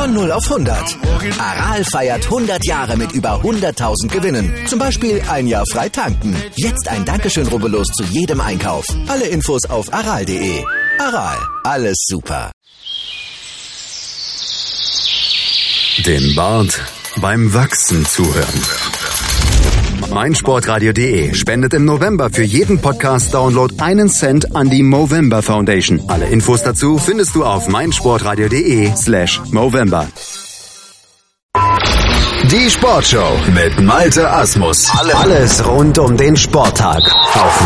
Von 0 auf 100. Aral feiert 100 Jahre mit über 100.000 Gewinnen. Zum Beispiel ein Jahr frei tanken. Jetzt ein Dankeschön, rubbellos zu jedem Einkauf. Alle Infos auf aral.de. Aral, alles super. Dem Bart beim Wachsen zuhören. meinsportradio.de spendet im November für jeden Podcast-Download 1 Cent an die Movember Foundation. Alle Infos dazu findest du auf meinsportradio.de/Movember. Die Sportshow mit Malte Asmus. Alles rund um den Sporttag auf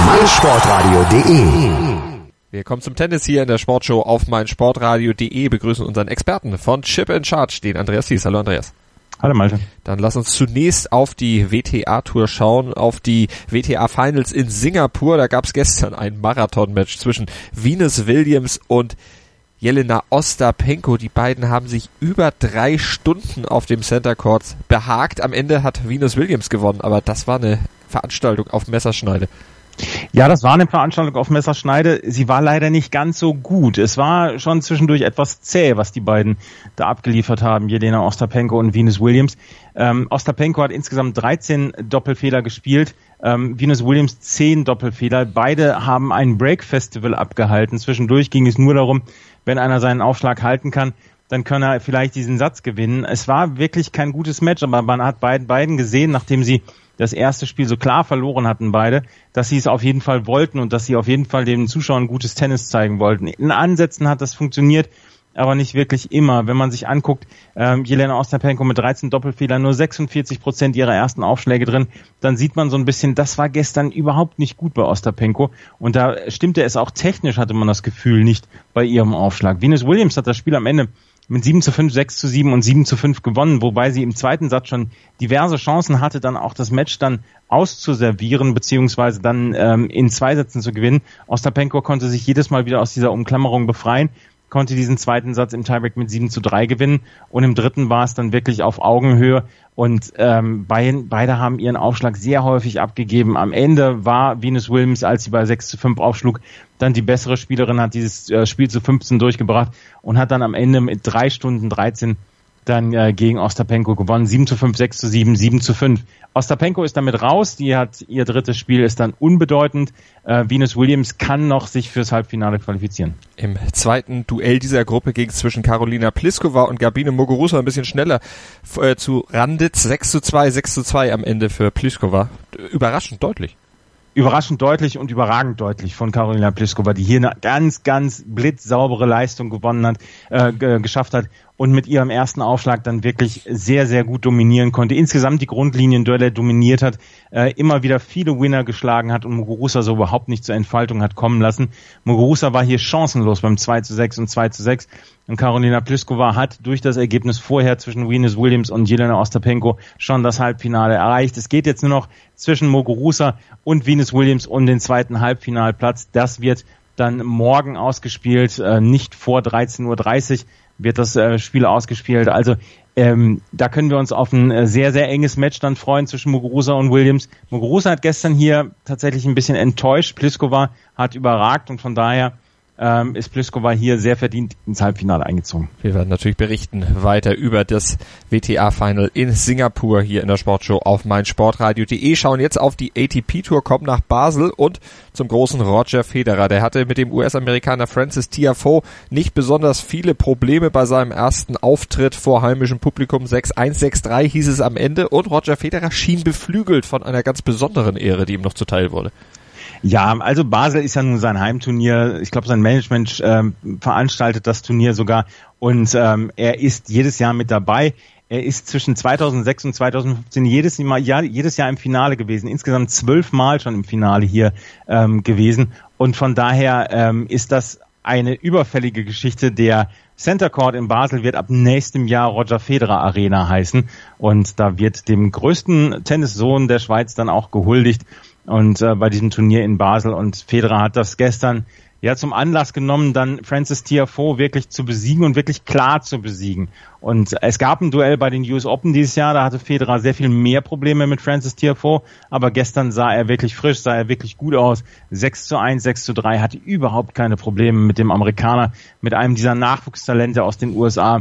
meinsportradio.de. Wir kommen zum Tennis hier in der Sportshow auf meinsportradio.de. Begrüßen unseren Experten von Chip in Charge, den Andreas Thies. Hallo Andreas. Hallo Malte. Dann lass uns zunächst auf die WTA-Tour schauen, auf die WTA-Finals in Singapur. Da gab es gestern ein Marathon-Match zwischen Venus Williams und Jelena Ostapenko. Die beiden haben sich über 3 Stunden auf dem Center Court behagt. Am Ende hat Venus Williams gewonnen, aber das war eine Veranstaltung auf Messerschneide. Ja, das war eine Veranstaltung auf Messerschneide. Sie war leider nicht ganz so gut. Es war schon zwischendurch etwas zäh, was die beiden da abgeliefert haben, Jelena Ostapenko und Venus Williams. Ostapenko hat insgesamt 13 Doppelfehler gespielt, Venus Williams 10 Doppelfehler. Beide haben ein Break-Festival abgehalten. Zwischendurch ging es nur darum, wenn einer seinen Aufschlag halten kann, dann kann er vielleicht diesen Satz gewinnen. Es war wirklich kein gutes Match, aber man hat beiden gesehen, nachdem sie das erste Spiel so klar verloren hatten beide, dass sie es auf jeden Fall wollten und dass sie auf jeden Fall den Zuschauern gutes Tennis zeigen wollten. In Ansätzen hat das funktioniert, aber nicht wirklich immer. Wenn man sich anguckt, Jelena Ostapenko mit 13 Doppelfehlern, nur 46% ihrer ersten Aufschläge drin, dann sieht man so ein bisschen, das war gestern überhaupt nicht gut bei Ostapenko. Und da stimmte es auch technisch, hatte man das Gefühl, nicht bei ihrem Aufschlag. Venus Williams hat das Spiel am Ende mit 7:5, 6:7 und 7:5 gewonnen, wobei sie im zweiten Satz schon diverse Chancen hatte, dann auch das Match dann auszuservieren, beziehungsweise dann in 2 Sätzen zu gewinnen. Ostapenko konnte sich jedes Mal wieder aus dieser Umklammerung befreien, konnte diesen zweiten Satz im Tiebreak mit 7:3 gewinnen und im dritten war es dann wirklich auf Augenhöhe und beide haben ihren Aufschlag sehr häufig abgegeben. Am Ende war Venus Williams, als sie bei 6:5 aufschlug, dann die bessere Spielerin, hat dieses Spiel zu 15 durchgebracht und hat dann am Ende mit 3 Stunden 13 dann gegen Ostapenko gewonnen. 7:5, 6:7, 7:5. Ostapenko ist damit raus, ihr drittes Spiel ist dann unbedeutend. Venus Williams kann noch sich fürs Halbfinale qualifizieren. Im zweiten Duell dieser Gruppe ging es zwischen Karolina Pliskova und Gabine Muguruza ein bisschen schneller zu Randitz. 6:2, 6:2 am Ende für Pliskova. Überraschend deutlich. Überraschend deutlich und überragend deutlich von Karolina Pliskova, die hier eine ganz, ganz blitzsaubere Leistung gewonnen hat, geschafft hat und mit ihrem ersten Aufschlag dann wirklich sehr, sehr gut dominieren konnte. Insgesamt die Grundlinienduelle dominiert hat, immer wieder viele Winner geschlagen hat und Muguruza so überhaupt nicht zur Entfaltung hat kommen lassen. Muguruza war hier chancenlos beim 2:6 und 2:6 und Karolina Pliskova hat durch das Ergebnis vorher zwischen Venus Williams und Jelena Ostapenko schon das Halbfinale erreicht. Es geht jetzt nur noch zwischen Muguruza und Venus Williams um den zweiten Halbfinalplatz. Das wird dann morgen ausgespielt, nicht vor 13:30 Uhr wird das Spiel ausgespielt. Also da können wir uns auf ein sehr, sehr enges Match dann freuen zwischen Muguruza und Williams. Muguruza hat gestern hier tatsächlich ein bisschen enttäuscht. Pliskova hat überragt und von daher ist Pliskova hier sehr verdient ins Halbfinale eingezogen. Wir werden natürlich berichten weiter über das WTA-Final in Singapur hier in der Sportshow auf meinsportradio.de. Schauen jetzt auf die ATP-Tour, kommen nach Basel und zum großen Roger Federer. Der hatte mit dem US-Amerikaner Francis Tiafoe nicht besonders viele Probleme bei seinem ersten Auftritt vor heimischem Publikum. 6-1, 6-3 hieß es am Ende und Roger Federer schien beflügelt von einer ganz besonderen Ehre, die ihm noch zuteil wurde. Ja, also Basel ist ja nun sein Heimturnier. Ich glaube, sein Management veranstaltet das Turnier sogar und er ist jedes Jahr mit dabei. Er ist zwischen 2006 und 2015 jedes Jahr im Finale gewesen. Insgesamt 12 Mal schon im Finale hier gewesen. Und von daher ist das eine überfällige Geschichte. Der Center Court in Basel wird ab nächstem Jahr Roger Federer Arena heißen. Und da wird dem größten Tennissohn der Schweiz dann auch gehuldigt. Und bei diesem Turnier in Basel. Und Federer hat das gestern ja zum Anlass genommen, dann Francis Tiafoe wirklich zu besiegen und wirklich klar zu besiegen. Und es gab ein Duell bei den US Open dieses Jahr, da hatte Federer sehr viel mehr Probleme mit Francis Tiafoe, aber gestern sah er wirklich frisch, sah er wirklich gut aus. 6:1, 6:3, hatte überhaupt keine Probleme mit dem Amerikaner, mit einem dieser Nachwuchstalente aus den USA.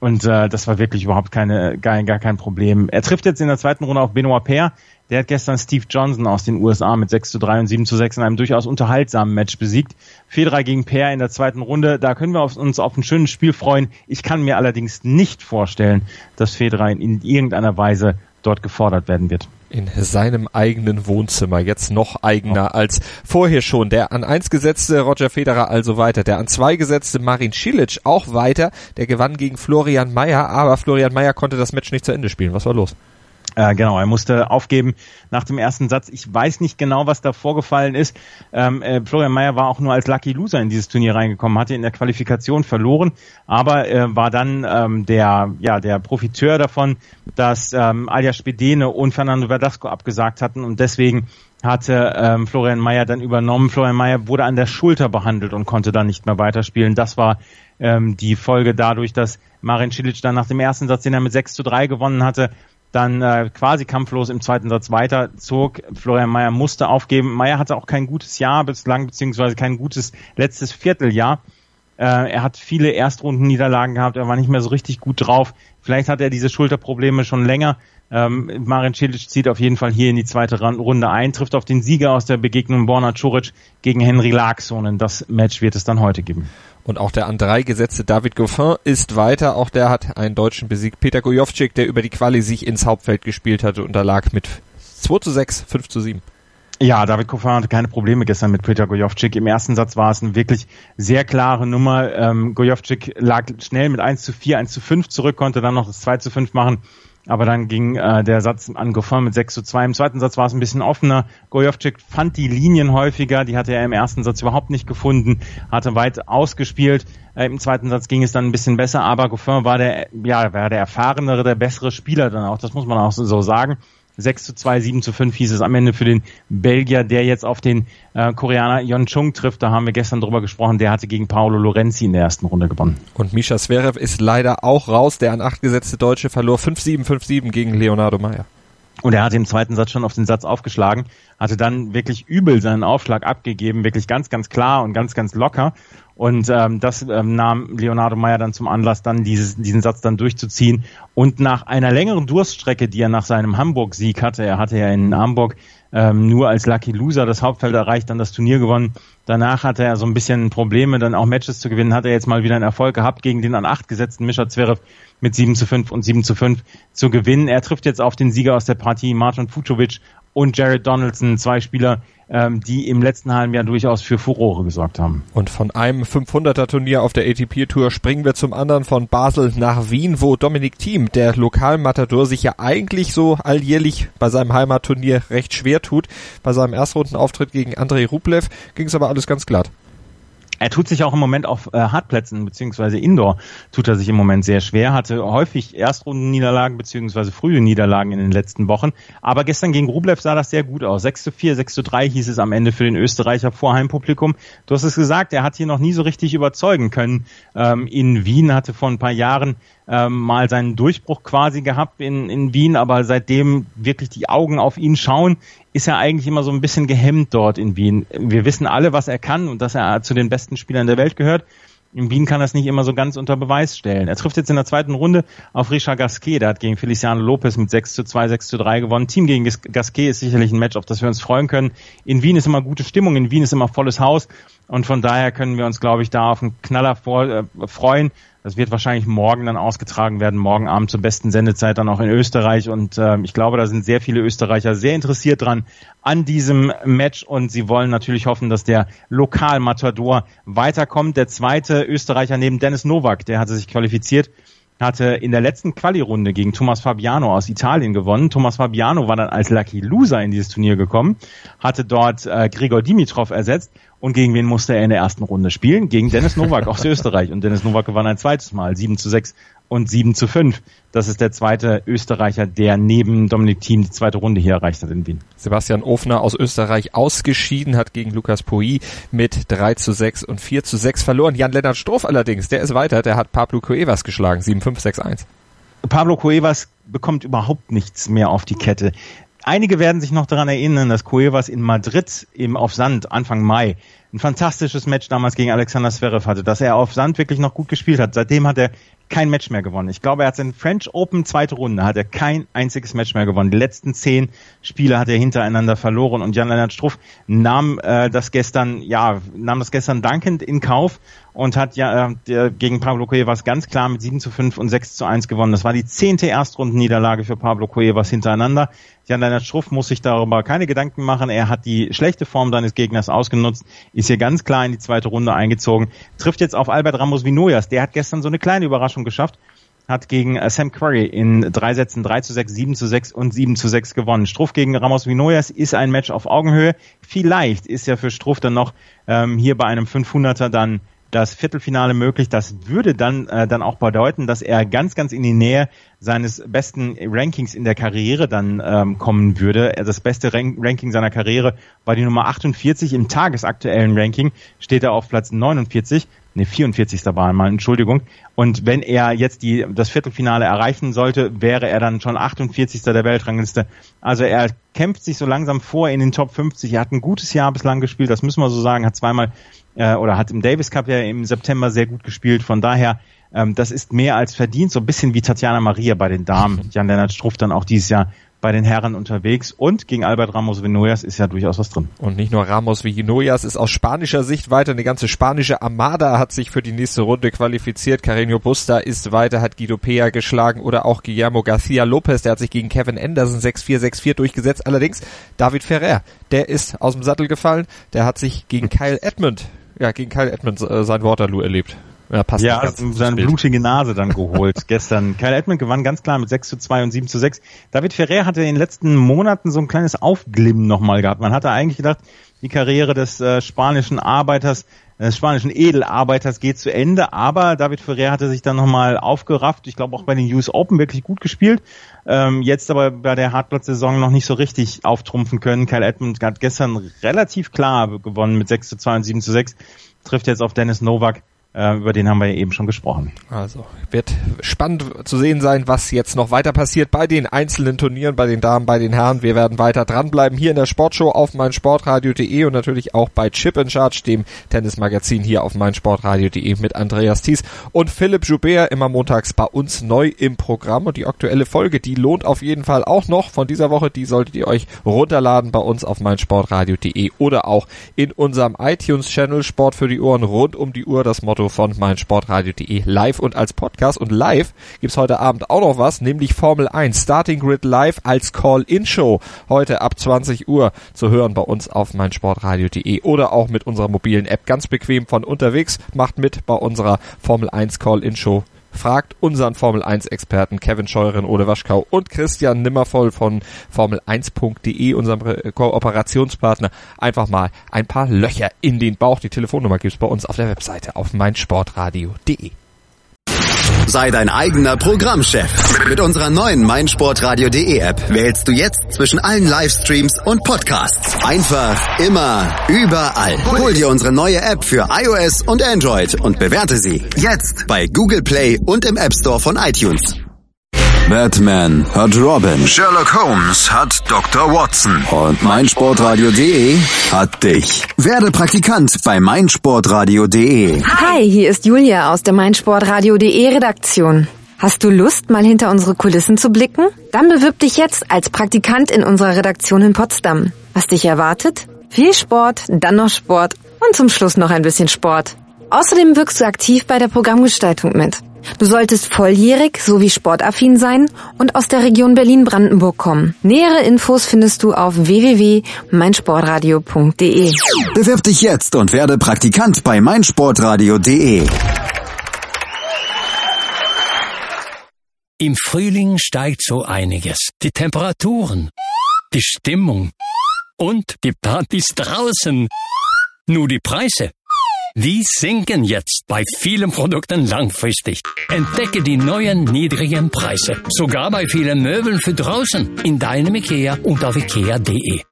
Und das war wirklich überhaupt gar kein Problem. Er trifft jetzt in der zweiten Runde auf Benoit Paire. Der hat gestern Steve Johnson aus den USA mit 6:3 und 7:6 in einem durchaus unterhaltsamen Match besiegt. Federer gegen Paire in der zweiten Runde. Da können wir uns auf ein schönes Spiel freuen. Ich kann mir allerdings nicht vorstellen, dass Federer in irgendeiner Weise dort gefordert werden wird. In seinem eigenen Wohnzimmer, jetzt noch eigener als vorher schon. Der an 1 gesetzte Roger Federer also weiter, der an 2 gesetzte Marin Cilic auch weiter, der gewann gegen Florian Mayer, aber Florian Mayer konnte das Match nicht zu Ende spielen. Was war los? Genau, er musste aufgeben nach dem ersten Satz. Ich weiß nicht genau, was da vorgefallen ist. Florian Mayer war auch nur als Lucky Loser in dieses Turnier reingekommen, hatte in der Qualifikation verloren, aber war dann der Profiteur davon, dass Alja Spedene und Fernando Verdasco abgesagt hatten und deswegen hatte Florian Mayer dann übernommen. Florian Mayer wurde an der Schulter behandelt und konnte dann nicht mehr weiterspielen. Das war die Folge dadurch, dass Marin Cilic dann nach dem ersten Satz, den er mit 6:3 gewonnen hatte, dann quasi kampflos im zweiten Satz weiterzog. Florian Mayer musste aufgeben. Mayer hatte auch kein gutes Jahr bislang, beziehungsweise kein gutes letztes Vierteljahr. Er hat viele Erstrundenniederlagen gehabt, er war nicht mehr so richtig gut drauf. Vielleicht hat er diese Schulterprobleme schon länger. Marin Cilic zieht auf jeden Fall hier in die zweite Runde ein, trifft auf den Sieger aus der Begegnung Borna Coric gegen Henry Laaksonen. Das Match wird es dann heute geben. Und auch der an 3 gesetzte David Goffin ist weiter. Auch der hat einen Deutschen besiegt. Peter Gojowczyk, der über die Quali sich ins Hauptfeld gespielt hatte, unterlag mit 2:6, 5:7. Ja, David Goffin hatte keine Probleme gestern mit Peter Gojowczyk. Im ersten Satz war es eine wirklich sehr klare Nummer. Gojowczyk lag schnell mit 1:4, 1:5 zurück, konnte dann noch das 2:5 machen. Aber dann ging der Satz an Goffin mit 6:2. Im zweiten Satz war es ein bisschen offener. Gojowczyk fand die Linien häufiger, die hatte er im ersten Satz überhaupt nicht gefunden, hatte weit ausgespielt. Im zweiten Satz ging es dann ein bisschen besser, aber Goffin war der erfahrenere, der bessere Spieler dann auch, das muss man auch so sagen. 6:2, 7:5 hieß es am Ende für den Belgier, der jetzt auf den Koreaner Yeon Chung trifft. Da haben wir gestern drüber gesprochen. Der hatte gegen Paolo Lorenzi in der ersten Runde gewonnen. Und Mischa Zverev ist leider auch raus. Der an 8 gesetzte Deutsche verlor 5:7, 5:7 gegen Leonardo Mayer. Und er hatte im zweiten Satz schon auf den Satz aufgeschlagen, hatte dann wirklich übel seinen Aufschlag abgegeben, wirklich ganz, ganz klar und ganz, ganz locker. Und das nahm Leonardo Mayer dann zum Anlass, dann diesen Satz dann durchzuziehen. Und nach einer längeren Durststrecke, die er nach seinem Hamburg-Sieg hatte, er hatte ja in Hamburg nur als Lucky Loser das Hauptfeld erreicht, dann das Turnier gewonnen. Danach hatte er so ein bisschen Probleme, dann auch Matches zu gewinnen, hat er jetzt mal wieder einen Erfolg gehabt, gegen den an 8 gesetzten Mischa Zverev mit 7:5 und 7:5 zu gewinnen. Er trifft jetzt auf den Sieger aus der Partie, Martin Fucsovics und Jared Donaldson, 2 Spieler, die im letzten halben Jahr durchaus für Furore gesorgt haben. Und von einem 500er-Turnier auf der ATP-Tour springen wir zum anderen von Basel nach Wien, wo Dominic Thiem, der Lokalmatador, sich ja eigentlich so alljährlich bei seinem Heimatturnier recht schwer tut. Bei seinem Erstrundenauftritt gegen Andrei Rublev ging es aber alles ganz glatt. Er tut sich auch im Moment auf Hartplätzen beziehungsweise Indoor tut er sich im Moment sehr schwer, hatte häufig Erstrundenniederlagen beziehungsweise frühe Niederlagen in den letzten Wochen. Aber gestern gegen Rublev sah das sehr gut aus. 6:4, 6:3 hieß es am Ende für den Österreicher vor Heimpublikum. Du hast es gesagt, er hat hier noch nie so richtig überzeugen können. In Wien hatte vor ein paar Jahren mal seinen Durchbruch quasi gehabt in Wien, aber seitdem wirklich die Augen auf ihn schauen, ist er eigentlich immer so ein bisschen gehemmt dort in Wien. Wir wissen alle, was er kann und dass er zu den besten Spielern der Welt gehört. In Wien kann er es nicht immer so ganz unter Beweis stellen. Er trifft jetzt in der zweiten Runde auf Richard Gasquet. Der hat gegen Feliciano Lopez mit 6:2, 6:3 gewonnen. Thiem gegen Gasquet ist sicherlich ein Match, auf das wir uns freuen können. In Wien ist immer gute Stimmung, in Wien ist immer volles Haus. Und von daher können wir uns, glaube ich, da auf einen Knaller freuen. Das wird wahrscheinlich morgen dann ausgetragen werden, morgen Abend zur besten Sendezeit dann auch in Österreich. Und ich glaube, da sind sehr viele Österreicher sehr interessiert dran an diesem Match. Und sie wollen natürlich hoffen, dass der Lokalmatador weiterkommt. Der zweite Österreicher neben Dennis Novak, der hatte sich qualifiziert, hatte in der letzten Quali-Runde gegen Thomas Fabiano aus Italien gewonnen. Thomas Fabiano war dann als Lucky Loser in dieses Turnier gekommen, hatte dort Grigor Dimitrov ersetzt. Und gegen wen musste er in der ersten Runde spielen? Gegen Dennis Novak aus Österreich. Und Dennis Novak gewann ein zweites Mal, 7:6 und 7:5. Das ist der zweite Österreicher, der neben Dominic Thiem die zweite Runde hier erreicht hat in Wien. Sebastian Ofner aus Österreich ausgeschieden, hat gegen Lukas Pouille mit 3:6 und 4:6 verloren. Jan-Lennart Struff allerdings, der ist weiter, der hat Pablo Cuevas geschlagen, 7:5, 6:1. Pablo Cuevas bekommt überhaupt nichts mehr auf die Kette. Einige werden sich noch daran erinnern, dass Cuevas in Madrid auf Sand Anfang Mai ein fantastisches Match damals gegen Alexander Zverev hatte, dass er auf Sand wirklich noch gut gespielt hat. Seitdem hat er kein Match mehr gewonnen. Ich glaube, er hat seinen French Open zweite Runde, hat er kein einziges Match mehr gewonnen. Die letzten 10 Spiele hat er hintereinander verloren und Jan-Lennart Struff nahm das gestern dankend in Kauf und hat gegen Pablo Cuevas ganz klar mit 7:5 und 6:1 gewonnen. Das war die 10. Erstrundenniederlage für Pablo Cuevas hintereinander. Jan-Lennart Struff muss sich darüber keine Gedanken machen. Er hat die schlechte Form seines Gegners ausgenutzt, ist hier ganz klar in die zweite Runde eingezogen, trifft jetzt auf Albert Ramos Vinojas. Der hat gestern so eine kleine Überraschung geschafft, hat gegen Sam Querrey in 3 Sätzen 3:6, 7:6 und 7:6 gewonnen. Struff gegen Ramos Vinojas ist ein Match auf Augenhöhe. Vielleicht ist ja für Struff dann noch hier bei einem 500er dann das Viertelfinale möglich. Das würde dann auch bedeuten, dass er ganz, ganz in die Nähe seines besten Rankings in der Karriere dann kommen würde. Das beste Ranking seiner Karriere war die Nummer 48 im tagesaktuellen Ranking. Steht er auf Platz 49. 44. war einmal, Entschuldigung. Und wenn er jetzt das Viertelfinale erreichen sollte, wäre er dann schon 48. der Weltrangliste. Also er kämpft sich so langsam vor in den Top 50. Er hat ein gutes Jahr bislang gespielt, das müssen wir so sagen, hat hat im Davis Cup ja im September sehr gut gespielt. Von daher, das ist mehr als verdient, so ein bisschen wie Tatjana Maria bei den Damen. Jan-Lennart Struff dann auch dieses Jahr bei den Herren unterwegs und gegen Albert Ramos Vinojas ist ja durchaus was drin. Und nicht nur Ramos Vinojas ist aus spanischer Sicht weiter. Eine ganze spanische Armada hat sich für die nächste Runde qualifiziert. Carreño Busta ist weiter, hat Guido Pella geschlagen oder auch Guillermo García López. Der hat sich gegen Kevin Anderson 6-4, 6-4 durchgesetzt. Allerdings David Ferrer, der ist aus dem Sattel gefallen. Der hat sich gegen Kyle Edmund sein Waterloo erlebt. Ja, passt ja, seine blutige Nase dann geholt gestern. Kyle Edmund gewann ganz klar mit 6:2 und 7:6. David Ferrer hatte in den letzten Monaten so ein kleines Aufglimmen nochmal gehabt. Man hatte eigentlich gedacht, die Karriere des spanischen Edelarbeiters geht zu Ende, aber David Ferrer hatte sich dann nochmal aufgerafft. Ich glaube auch bei den US Open wirklich gut gespielt. Jetzt aber bei der Hartplatz-Saison noch nicht so richtig auftrumpfen können. Kyle Edmund hat gestern relativ klar gewonnen mit 6:2 und 7:6. Trifft jetzt auf Dennis Novak. Über den haben wir ja eben schon gesprochen. Also wird spannend zu sehen sein, was jetzt noch weiter passiert bei den einzelnen Turnieren, bei den Damen, bei den Herren. Wir werden weiter dranbleiben hier in der Sportshow auf meinsportradio.de und natürlich auch bei Chip in Charge, dem Tennismagazin hier auf meinsportradio.de mit Andreas Thies und Philipp Joubert, immer montags bei uns neu im Programm. Und die aktuelle Folge, die lohnt auf jeden Fall auch noch von dieser Woche. Die solltet ihr euch runterladen bei uns auf meinsportradio.de oder auch in unserem iTunes-Channel Sport für die Ohren rund um die Uhr. Das Motto von meinsportradio.de live und als Podcast. Und live gibt's heute Abend auch noch was, nämlich Formel 1 Starting Grid live als Call-In-Show. Heute ab 20 Uhr zu hören bei uns auf meinsportradio.de oder auch mit unserer mobilen App ganz bequem von unterwegs. Macht mit bei unserer Formel 1 Call-In-Show. Fragt unseren Formel-1-Experten Kevin Scheuren, Ole Waschkau und Christian Nimmervoll von Formel1.de, unserem Kooperationspartner, einfach mal ein paar Löcher in den Bauch. Die Telefonnummer gibt's bei uns auf der Webseite auf meinsportradio.de. Sei dein eigener Programmchef. Mit unserer neuen meinsportradio.de App wählst du jetzt zwischen allen Livestreams und Podcasts. Einfach, immer, überall. Hol dir unsere neue App für iOS und Android und bewerte sie jetzt bei Google Play und im App Store von iTunes. Batman hat Robin, Sherlock Holmes hat Dr. Watson und meinsportradio.de hat dich. Werde Praktikant bei meinsportradio.de. Hi, hier ist Julia aus der meinsportradio.de Redaktion. Hast du Lust, mal hinter unsere Kulissen zu blicken? Dann bewirb dich jetzt als Praktikant in unserer Redaktion in Potsdam. Was dich erwartet? Viel Sport, dann noch Sport und zum Schluss noch ein bisschen Sport. Außerdem wirkst du aktiv bei der Programmgestaltung mit. Du solltest volljährig sowie sportaffin sein und aus der Region Berlin-Brandenburg kommen. Nähere Infos findest du auf www.meinsportradio.de. Bewirb dich jetzt und werde Praktikant bei meinsportradio.de. Im Frühling steigt so einiges. Die Temperaturen, die Stimmung und die Partys draußen. Nur die Preise, die sinken jetzt bei vielen Produkten langfristig. Entdecke die neuen niedrigen Preise. Sogar bei vielen Möbeln für draußen. In deinem IKEA und auf ikea.de.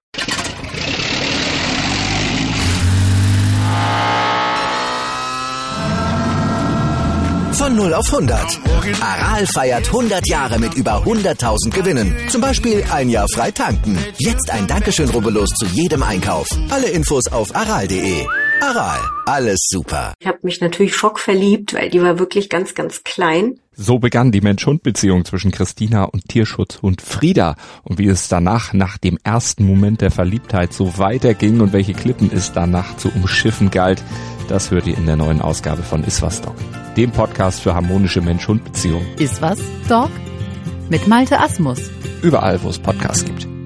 Von 0 auf 100. Aral feiert 100 Jahre mit über 100.000 Gewinnen. Zum Beispiel ein Jahr frei tanken. Jetzt ein Dankeschön, rubbellos zu jedem Einkauf. Alle Infos auf aral.de. Aral, alles super. Ich habe mich natürlich schockverliebt, weil die war wirklich ganz, ganz klein. So begann die Mensch-Hund-Beziehung zwischen Christina und Tierschutzhund Frieda. Und wie es danach, nach dem ersten Moment der Verliebtheit, so weiterging und welche Klippen es danach zu umschiffen galt, das hört ihr in der neuen Ausgabe von Iswas Dog, dem Podcast für harmonische Mensch-Hund-Beziehungen. Iswas Dog? Mit Malte Asmus. Überall, wo es Podcasts gibt.